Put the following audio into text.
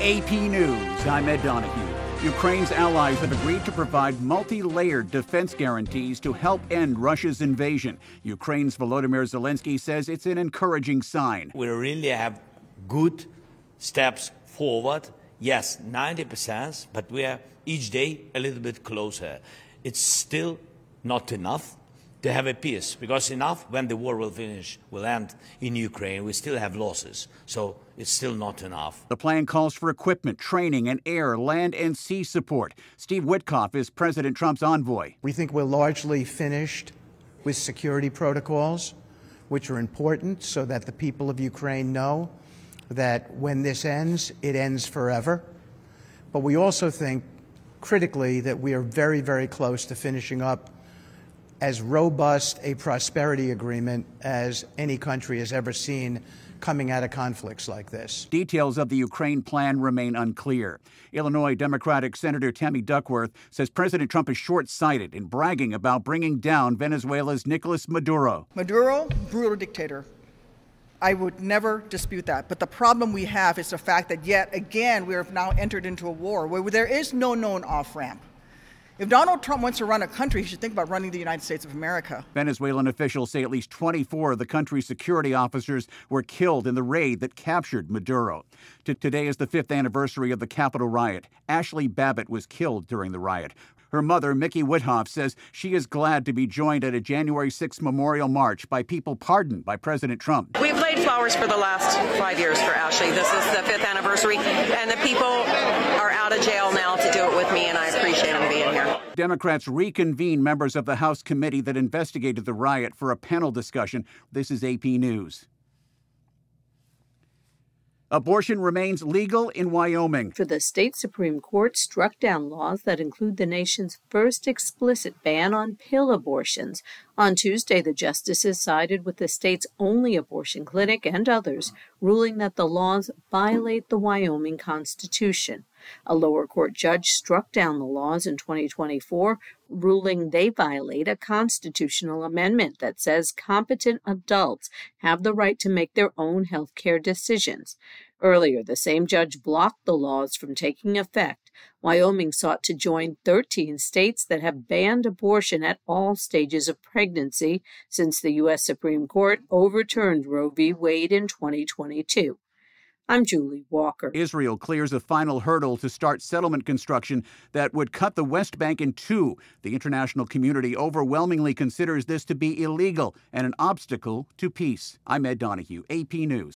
AP News, I'm Ed Donahue. Ukraine's allies have agreed to provide multi-layered defense guarantees to help end Russia's invasion. Ukraine's Volodymyr Zelensky says it's an encouraging sign. We really have good steps forward. Yes, 90%, but we are each day a little bit closer. It's still not enough to have a peace, because enough when the war will finish, will end in Ukraine, we still have losses. So it's still not enough. The plan calls for equipment, training, and air, land, and sea support. Steve Witkoff is President Trump's envoy. We think we're largely finished with security protocols, which are important so that the people of Ukraine know that when this ends, it ends forever. But we also think, critically, that we are very, very close to finishing up as robust a prosperity agreement as any country has ever seen coming out of conflicts like this. Details of the Ukraine plan remain unclear. Illinois Democratic Senator Tammy Duckworth says President Trump is short-sighted in bragging about bringing down Venezuela's Nicolas Maduro. Maduro, brutal dictator. I would never dispute that. But the problem we have is the fact that yet again we have now entered into a war where there is no known off-ramp. If Donald Trump wants to run a country, he should think about running the United States of America. Venezuelan officials say at least 24 of the country's security officers were killed in the raid that captured Maduro. Today is the 5th anniversary of the Capitol riot. Ashley Babbitt was killed during the riot. Her mother, Mickey Withoff, says she is glad to be joined at a January 6th memorial march by people pardoned by President Trump. We've laid flowers for the last 5 years for Ashley. This is the 5th anniversary, and the people are out of jail now to do it with me, and I appreciate them being here. Democrats reconvene members of the House committee that investigated the riot for a panel discussion. This is AP News. Abortion remains legal in Wyoming. For the state Supreme Court struck down laws that include the nation's first explicit ban on pill abortions. On Tuesday, the justices sided with the state's only abortion clinic and others, ruling that the laws violate the Wyoming Constitution. A lower court judge struck down the laws in 2024, ruling they violate a constitutional amendment that says competent adults have the right to make their own health care decisions. Earlier, the same judge blocked the laws from taking effect. Wyoming sought to join 13 states that have banned abortion at all stages of pregnancy since the U.S. Supreme Court overturned Roe v. Wade in 2022. I'm Julie Walker. Israel clears a final hurdle to start settlement construction that would cut the West Bank in two. The international community overwhelmingly considers this to be illegal and an obstacle to peace. I'm Ed Donahue, AP News.